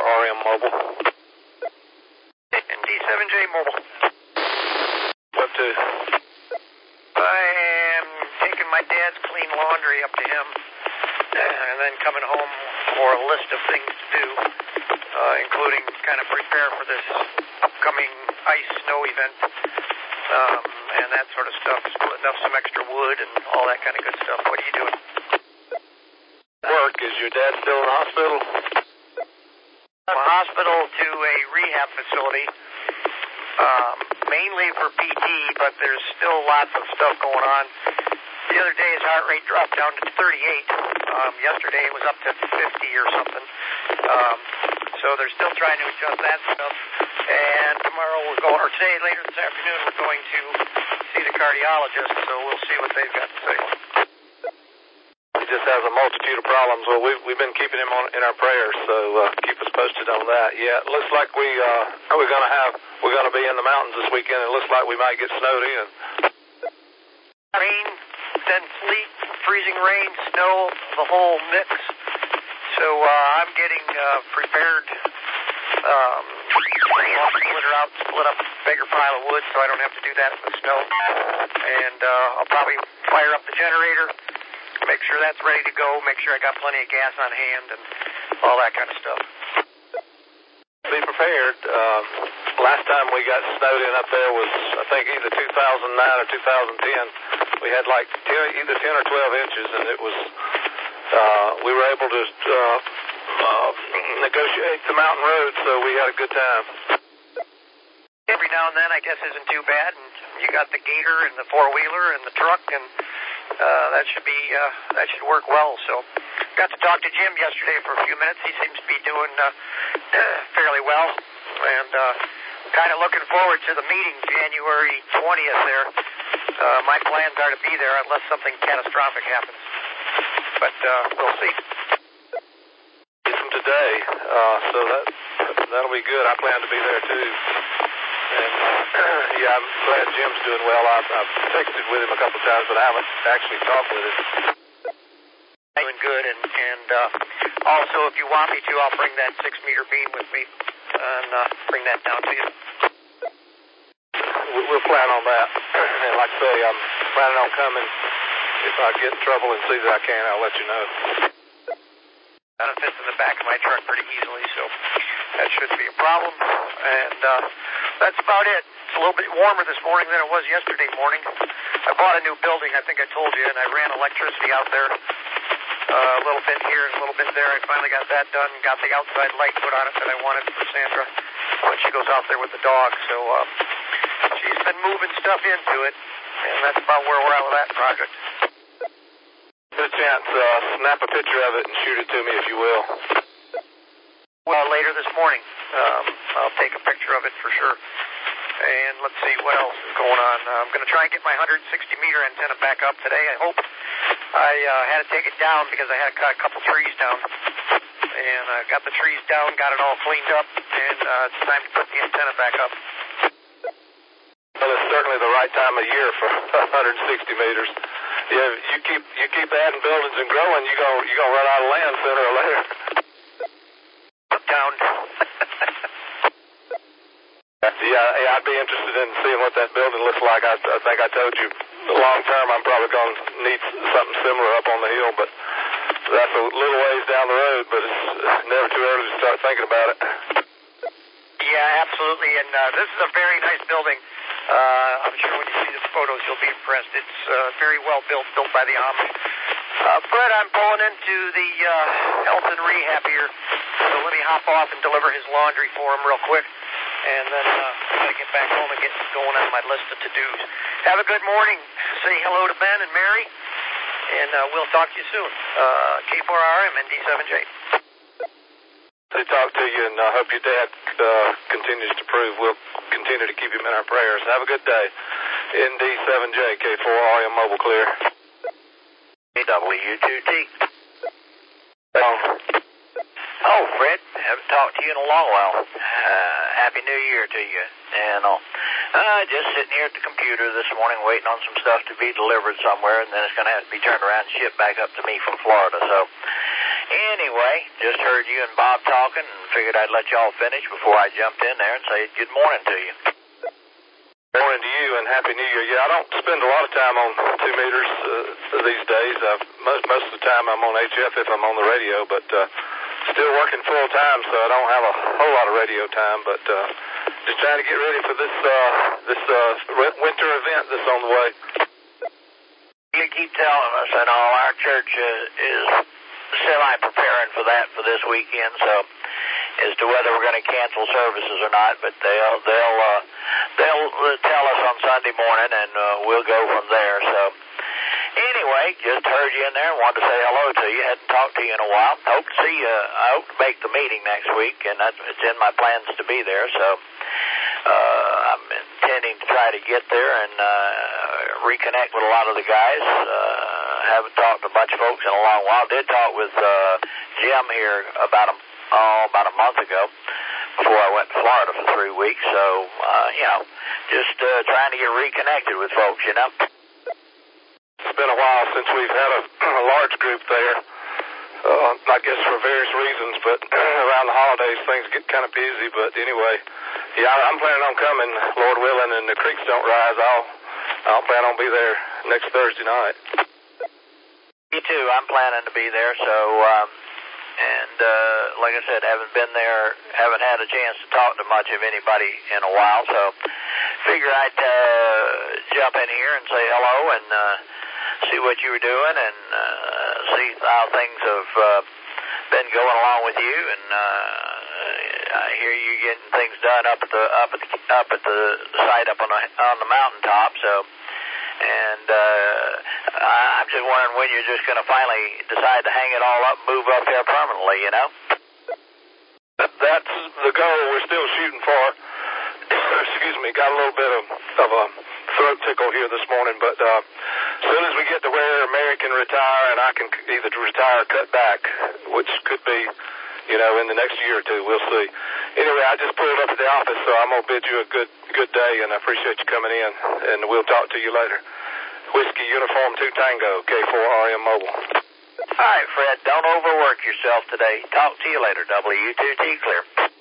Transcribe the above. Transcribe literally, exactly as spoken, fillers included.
R M Mobile. N D seven J Mobile. Up to? I am taking my dad's clean laundry up to him, and then coming home for a list of things to do, uh, including kind of prepare for this upcoming ice snow event, um, and that sort of stuff, splitting up some extra wood and all that kind of good stuff. What are you doing? Work. Is your dad still in the hospital? From a hospital to a rehab facility, um, mainly for P T, but there's still lots of stuff going on. The other day his heart rate dropped down to thirty-eight. Um, yesterday it was up to fifty or something. Um, so they're still trying to adjust that stuff. And tomorrow we're going, or today, later this afternoon, we're going to see the cardiologist, so we'll see what they've got to say. He just has a multitude of problems. Well, we've, we've been keeping him on in our prayers, so uh, keep us posted on that. Yeah, it looks like we, uh, we're going to have, we're going to be in the mountains this weekend. It looks like we might get snowed in. Rain, then sleet, freezing rain, snow, the whole mix. So uh, I'm getting uh, prepared. Um, I'll split her out, split up a bigger pile of wood so I don't have to do that in the snow. And uh, I'll probably fire up the generator, make sure that's ready to go, make sure I got plenty of gas on hand and all that kind of stuff. Be prepared. Uh, last time we got snowed in up there was, I think, either two thousand nine or two thousand ten. We had like ten, either ten or twelve inches, and it was, uh, we were able to uh, uh, negotiate the mountain road, so we had a good time. Every now and then, I guess, isn't too bad, and you got the gator and the four-wheeler and the truck, and uh, that should be, uh, that should work well. So, got to talk to Jim yesterday for a few minutes. He seems to be doing uh, fairly well, and uh, kind of looking forward to the meeting January twentieth there. Uh, my plans are to be there unless something catastrophic happens, but uh, we'll see. From today, uh, so that that'll be good. I plan to be there too. And uh, yeah, I'm glad Jim's doing well. I've, I've texted with him a couple of times, but I haven't actually talked with him. Doing good, and and uh, also if you want me to, I'll bring that six meter beam with me and uh, bring that down to you. We'll plan on that. And like I say, I'm planning on coming. If I get in trouble and see that I can, I'll let you know. It fits in the back of my truck pretty easily, so that shouldn't be a problem. And uh, that's about it. It's a little bit warmer this morning than it was yesterday morning. I bought a new building, I think I told you, and I ran electricity out there uh, a little bit here and a little bit there. I finally got that done, got the outside light put on it that I wanted for Sandra when she goes out there with the dog. So uh, she's been moving stuff into it, and that's about where we're at with that project. Get a chance, uh, snap a picture of it and shoot it to me if you will. Well, later this morning, um, I'll take a picture of it for sure. And let's see what else is going on. Uh, I'm going to try and get my one hundred sixty meter antenna back up today. I hope. I uh, had to take it down because I had to cut a couple trees down. And I uh, got the trees down, got it all cleaned up, and uh, it's time to put the antenna back up. Well, it's certainly the right time of year for one hundred sixty meters. Yeah, you keep you keep adding buildings and growing, you go you gonna run out of land sooner or later. Down. yeah, yeah, I'd be interested in seeing what that building looks like. I, I think I told you, long term, I'm probably gonna need something similar up on the hill, but that's a little ways down the road. But it's never too early to start thinking about it. Yeah, absolutely, and uh, this is a very nice building. Uh, I'm sure when you see the photos, you'll be impressed. It's uh, very well built, built by the Amish. Uh, Fred, I'm pulling into the uh, health and rehab here, so let me hop off and deliver his laundry for him real quick, and then uh, I'm going to get back home and get going on my list of to-dos. Have a good morning. Say hello to Ben and Mary, and uh, we'll talk to you soon. Uh, K four R M, N D seven J. They talk to you, and I uh, hope your dad uh, continues to prove. We'll continue to keep him in our prayers. Have a good day. N D seven J, K four R M Mobile Clear. W two T. Oh. oh, Fred, haven't talked to you in a long while. Uh, Happy New Year to you. And uh, uh, just sitting here at the computer this morning waiting on some stuff to be delivered somewhere, and then it's going to have to be turned around and shipped back up to me from Florida. So, Anyway, just heard you and Bob talking and figured I'd let y'all finish before I jumped in there and say good morning to you. Good morning to you and Happy New Year. Yeah, I don't spend a lot of time on two meters uh, these days. I've, most, most of the time I'm on H F if I'm on the radio, but uh, still working full time, so I don't have a whole lot of radio time, but uh, just trying to get ready for this uh, this uh, winter event that's on the way. You keep telling us, and all our church uh, is semi-preparing for that for this weekend, so as to whether we're going to cancel services or not, but they'll they'll uh, they'll tell us on Sunday morning, and uh, we'll go from there. So anyway, just heard you in there and wanted to say hello to you. Hadn't talked to you in a while. Hope to see you. I hope to make the meeting next week, and that's, it's in my plans to be there. So uh, I'm intending to try to get there and uh, reconnect with a lot of the guys. Uh, haven't talked to a bunch of folks in a long while. Did talk with uh, Jim here about a oh, about a month ago before I went to Florida for three weeks. So uh, you know, just uh, trying to get reconnected with folks. You know. It's been a while since we've had a, a large group there, uh, I guess for various reasons, but around the holidays things get kind of busy, but anyway, yeah, I'm planning on coming, Lord willing, and the creeks don't rise. I'll, I'll plan on be there next Thursday night. Me too, I'm planning to be there, so, um, and uh, like I said, haven't been there, haven't had a chance to talk to much of anybody in a while, so figure I'd uh, jump in here and say hello and uh, see what you were doing and uh, see how things have uh, been going along with you. And uh, I hear you getting things done up at the up at the up at the site up on the on the mountaintop. So, and uh, I'm just wondering when you're just going to finally decide to hang it all up, and move up there permanently. You know, that's the goal we're still shooting for. Excuse me, got a little bit of, of a throat tickle here this morning, but uh, as soon as we get to where Mary can retire and I can either retire or cut back, which could be, you know, in the next year or two, we'll see. Anyway, I just pulled up to the office, so I'm going to bid you a good good day, and I appreciate you coming in, and we'll talk to you later. Whiskey Uniform two Tango, K four R M Mobile. All right, Fred, don't overwork yourself today. Talk to you later, W two T Clear.